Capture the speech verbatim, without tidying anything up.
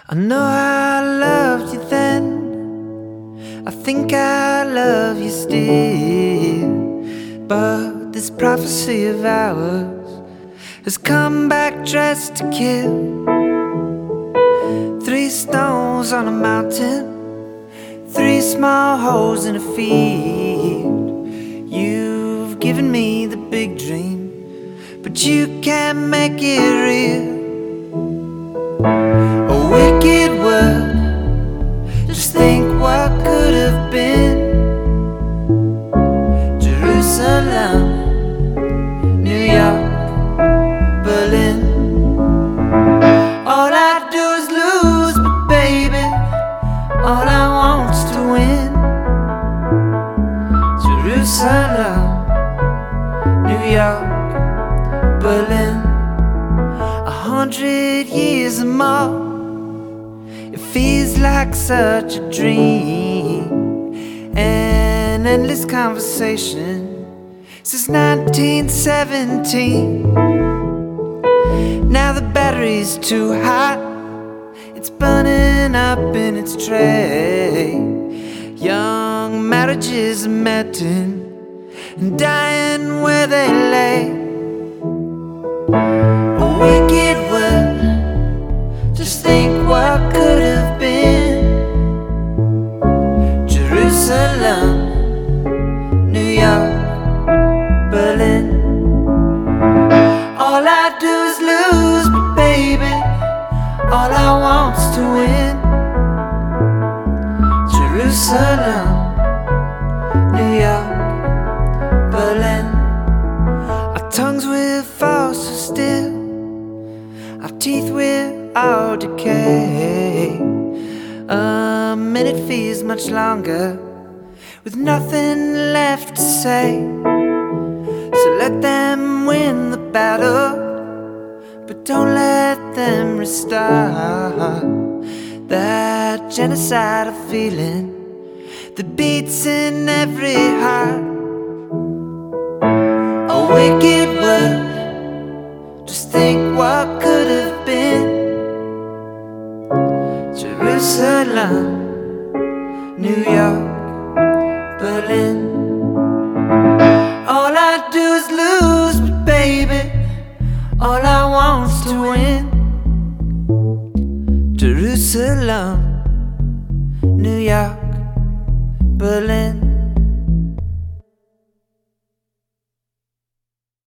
I know I loved you then, I think I love you still. But this prophecy of ours has come back dressed to kill. Three stones on a mountain, three small holes in a field. You've given me the big dream, but you can't make it real. A wicked world, just think what could have been. Jerusalem, New York, Berlin. All I do is lose, but baby, all I want's to win. Jerusalem, New York, Berlin. A hundred years or more, it feels like such a dream. An endless conversation since nineteen seventeen. Now the battery's too hot, it's burning up in its tray. Young marriages are melting and dying where they lay. A wicked world, just think what could have been. Jerusalem, New York, Berlin. All I do is lose, but baby, all I want's to win. Jerusalem, New York, Berlin. Our tongues will fall so still, our teeth will all decay. A minute feels much longer with nothing left to say. So let them win the battle, but don't let them restart that genocidal feeling that beats in every heart. A wicked world, just think what could have been. Jerusalem, New York, Berlin. All I do is lose, but baby, all I want's to win. Jerusalem, New York, Berlin.